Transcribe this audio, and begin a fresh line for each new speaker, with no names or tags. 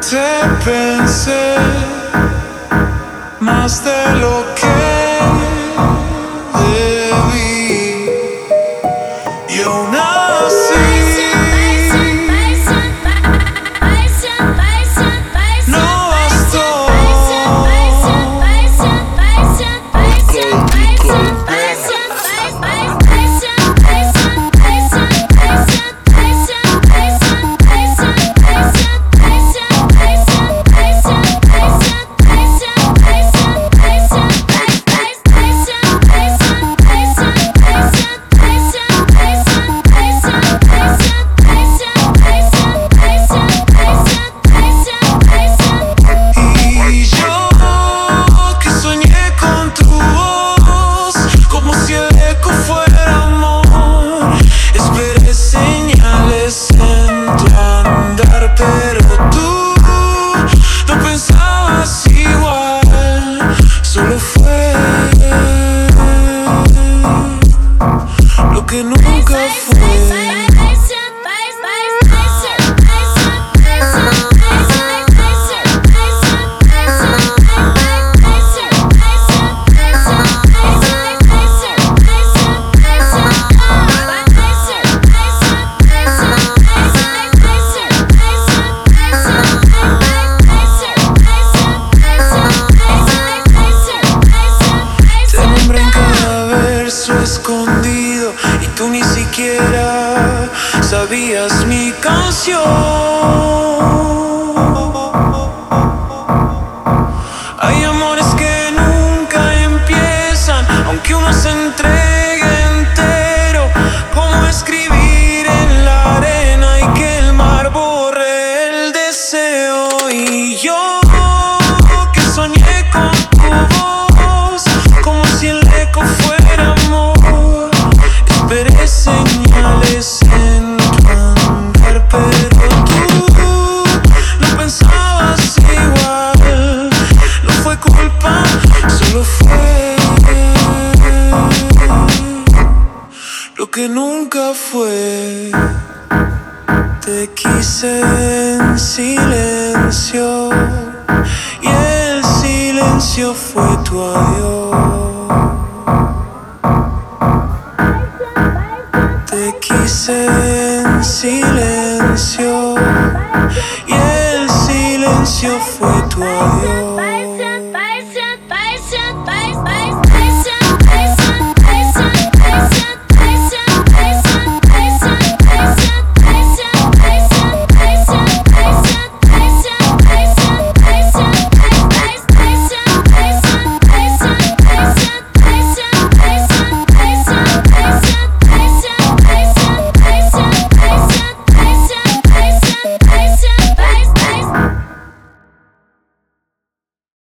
Te pensé más de lo que debí y aún así no bastó. Pero tú no pensabas igual, solo fue lo que nunca fue. Escondido y tú ni siquiera sabías mi canción. Hay amores que nunca empiezan, aunque uno se entregue entero. Como escribir en la arena y que el mar borre el deseo. Y yo que soñé con tu voz, como si el eco fuera amor. Esperé señales en tu andar, pero tú no pensabas igual. No fue culpa, solo fue lo que nunca fue. Te quise en silencio y el silencio fue tu adiós. Te quise en silencio y el silencio fue tu adiós.